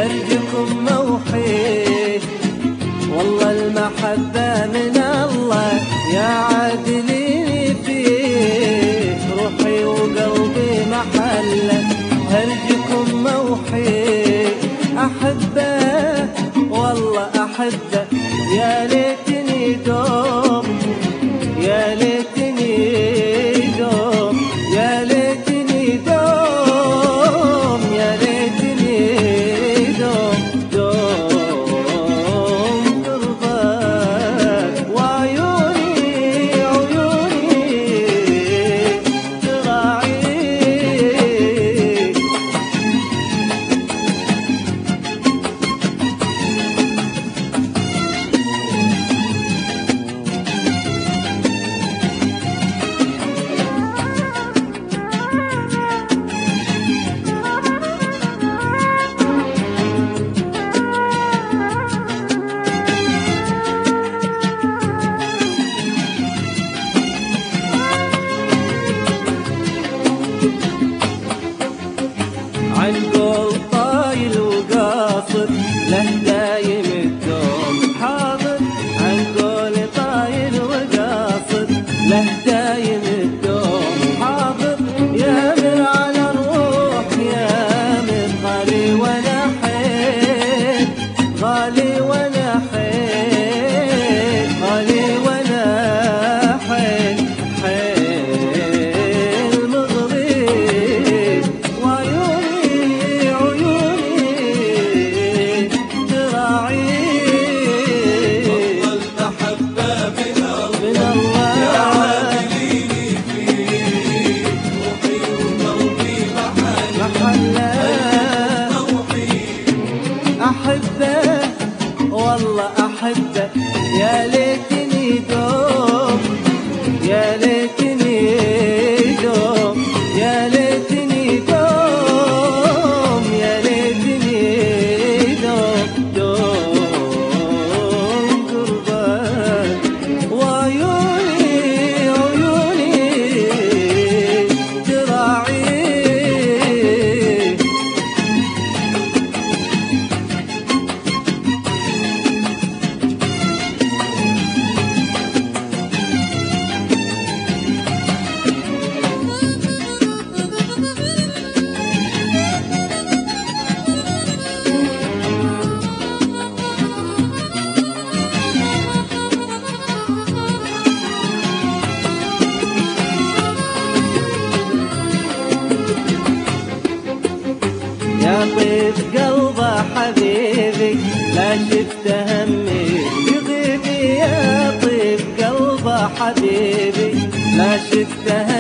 هرجكم موحي، والله المحبة من الله يا عادلين فيه، روحي وقلبي محله هرجكم موحي، أحبه والله أحبه يا ليتني دوم، يا ليتني دوم، يا ليتني دوم، يا ليتني دوم دوم قربك وعيوني عيوني تراعيك. عن قول طايل وقاصد له دايم الدوم حاضر، عن قول طايل وقاصد له دايم الدوم حاضر، يامر على الروح يامر غالي ولا حيل، غالي ولا حيل، غالي ولا حيل، حيل مغرب وعيوني عيوني تراعيك. والله المحبة من من الله يا الله عادلين فيه، روحي وقلبي محله محله أحبه والله أحبه يا ليتني دوم، يا ليتني دوم، يا ليتني دوم، يا ليتني دوم دوم قربك وعيوني عيوني تراعيك. يا طيب قلبه حبيبي لا شفت همي يغيبي، يا طيب قلبه حبيبي لا شفت همي